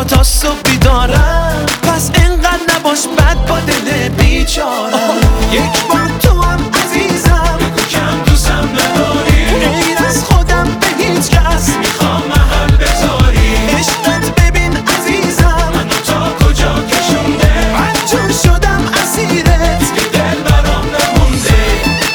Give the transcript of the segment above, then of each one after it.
تو تا صبح بیدارم، پس اینقدر نباش بد با دل بیچارم. یک بار تو هم عزیزم، بگو کم دوستم نداری، غیر از خودم به هیچ کس میخوام محل بذاری. عشقت ببین عزیزم منو تا کجا کشونده، مجبور شدم اسیرت که دل برام نمونده.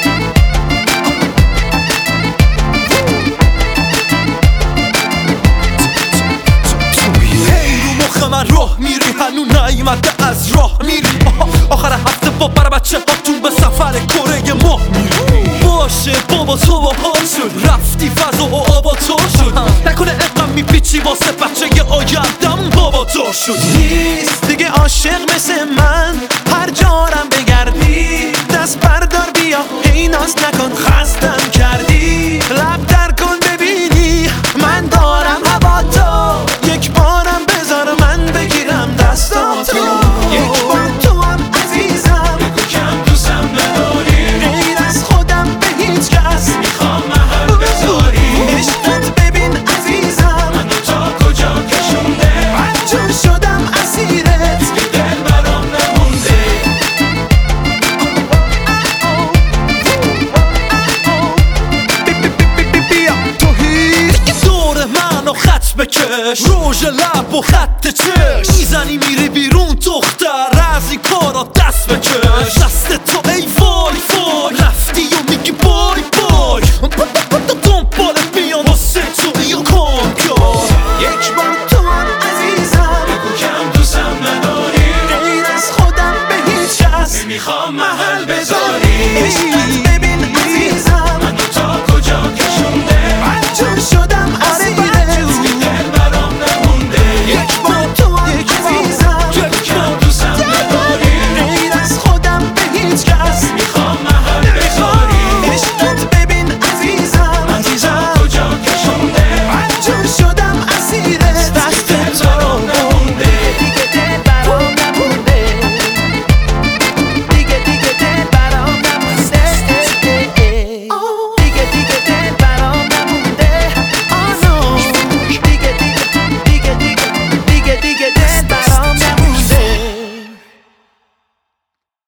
هی رو مخ من راه میری، هنو نیومده از راه میری. آخر هفته با بر بچه هاتون به سفر کره ماه میری. باشه بابا تو با حال شد، رفتی فضا و آبا تو شد. نکنه اقم میپیچی واسه بچه آیندم بابا تو شد. نیست دیگه عاشق مثل من، هر جارم بگردی دست بردار بیا، ای ناز نکن خستم کردی. لب در کن ببینی من دارم هوا تو، یک بارم بذار من بگیرم دستاتو. یک بار تو هم عزیزم، بگو کم دوستم نداری، غیر از خودم به هیچ کس میخوام محل بذاری. عشقت ببین عزیزم منو تا کجا کشونده، مجبور شدم اسیرت که دل برام نمونده. بیا تو هیچ دور منو خط بکش، روژ لب و خط چش میزنی میری بیرون دختر، از این کارا دست بکش. دست تو ای وای وای رفتی و